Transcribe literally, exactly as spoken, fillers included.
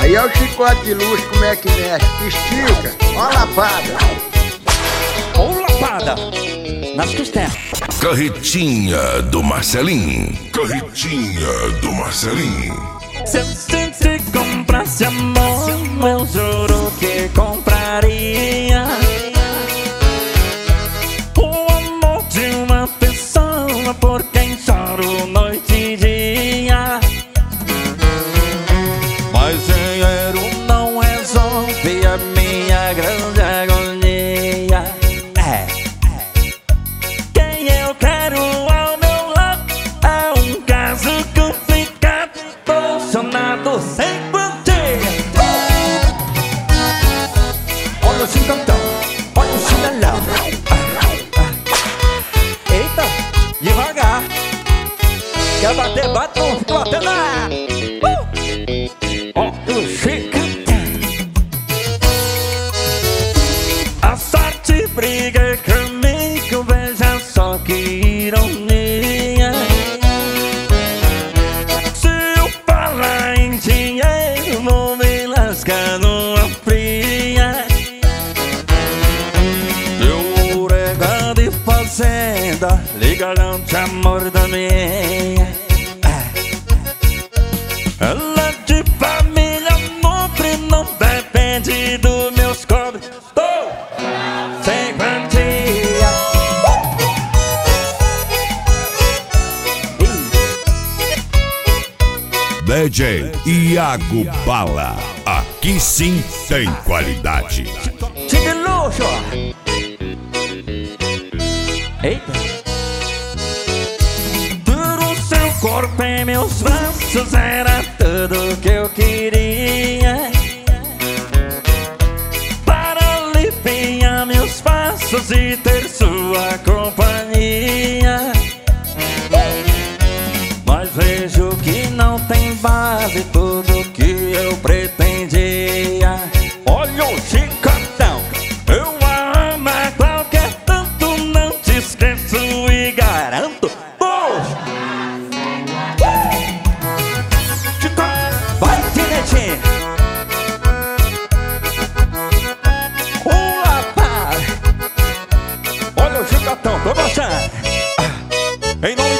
Aí é o chicote de luz, como é que mexe? Estica, ó a lapada. Ou lapada nas costelas. Carretinha do Marcelinho. Carretinha do Marcelinho. Se eu sempre comprasse amor, eu juro que compraria o amor de uma pessoa por quem choro noite e dia. Mas dinheiro não resolve a minha grande agonia. É, quem eu quero ao meu lado é um caso complicado, apaixonado sem quantia. Olha o chincantão, olha o chinelão. Eita, devagar. Quer bater, bate, não fica batendo lá. Olha o chincantão. A sorte briga comigo, veja só que ironia. Se eu falar em dinheiro, vou me lascar numa fria. Eu rega de fazenda, ligarão de amor da minha. Ela de família nobre, não depende dos meus cobres. Tô sem quantia. D J Iago Bala. Aqui sim tem qualidade. De luxo. Eita. Tudo seu corpo em meus braços era tudo que eu queria. Para aliviar meus passos e ter sua companhia. Mas vejo que não tem base tudo que eu pretendia. Olha o chicotão, eu a amo a qualquer tanto, não te esqueço e garanto. Puxa! Chicote, vai Tinete! Pula, para! Olha o chicotão, tô gostando! Em nome